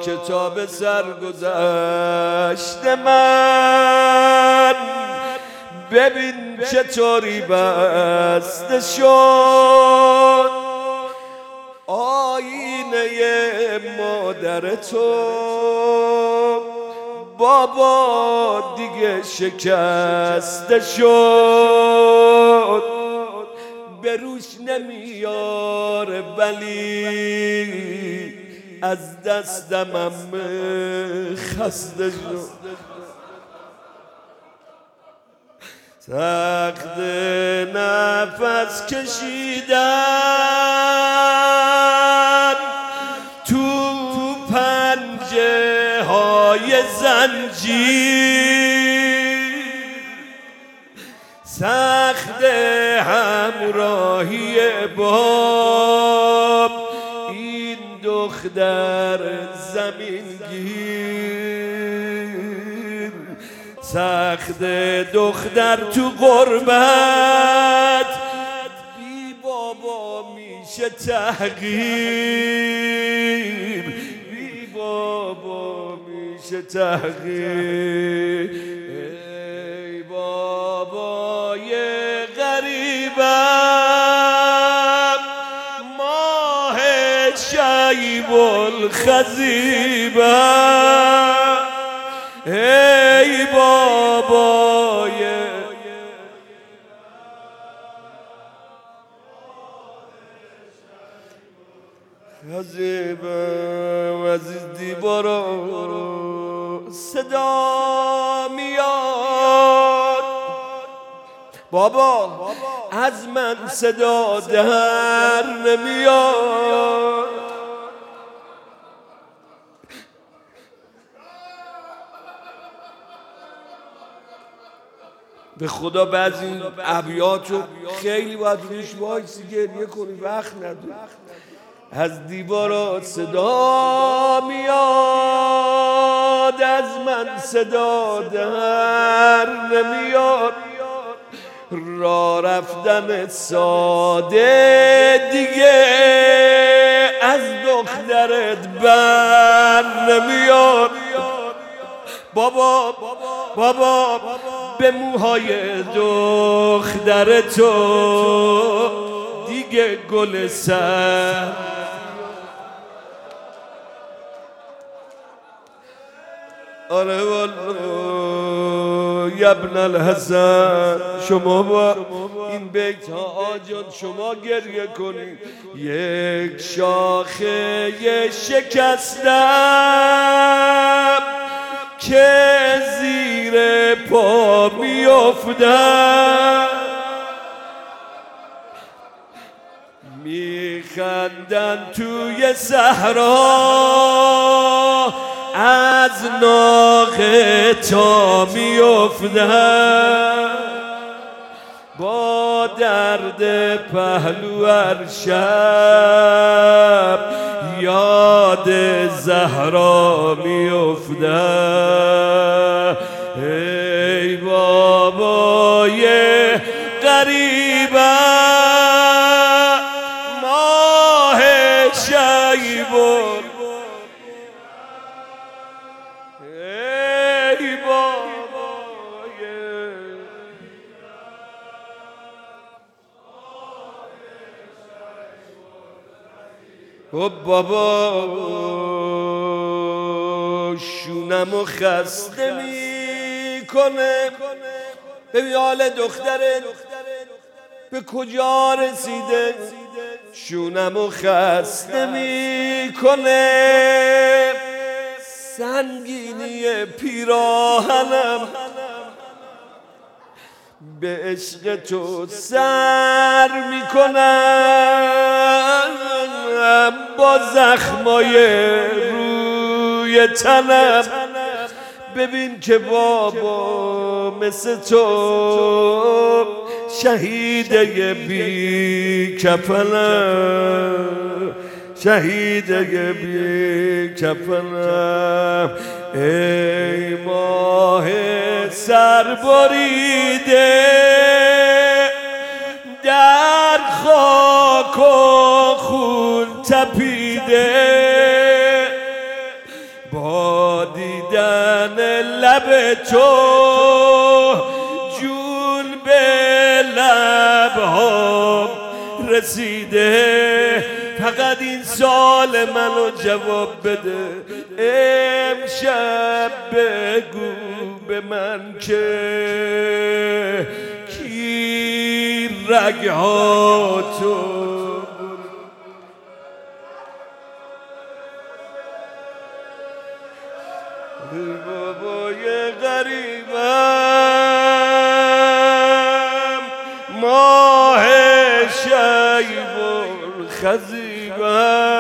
کتاب سرگذشت من ببین چطوری بسته شد، آینه مادر تو بابا دیگه شکسته شد، به روش نمیاره ولی از دستم خسته شد. سخت نفس کشیدن تو پنجه های زنجیر، سخت همراهی با این دختر زمینگیر، سخت دختر تو غربت بی بابا میشه تحقیر، بی بابا میشه تحقیر. ای بابای غریبم ماه شیب الخزیبم، ای بابای خزیبم، از دیوارا صدا میاد بابا، از من صدا در نمیاد. به خدا بعضی ابیاتو خیلی باید روش وایسی گریه کنی، وقت نداری. از دیوارات صدا میاد، از من صدا در نمیاد، راه رفتن ساده دیگه از دخترت بر نمیاد. بابا بابا به موهای دختر تو دیگه گل سر آره والله ابن الحسن، شما با این بیت ها آجان شما گریه کنید. یک شاخه شکستم که زیر پا میافتم، میخندن توی صحرا از ناقه تا میافتم، با درد پهلو هر شب یاد زهرا میافتم. ای بابای غریبم ماه شیب، ای بابای بابا شونمو خسته میکنه، ببین حال دختره به کجا رسیده، شونمو خسته میکنه، سنگینی پیراهنم به عشق تو سر میکنم، با زخمای روی تنم ببین که بابا مثل تو شهیده بی کفنم، شهیده بی کفنم. ای ماه سر بریده در خاک و خون تپیده، دیدن لب تو جون به لبهام رسیده. فقط این سال منو جواب بده، امشب بگو به من که کی رگهاتو بابای غریبم ماه شیب الخزیبم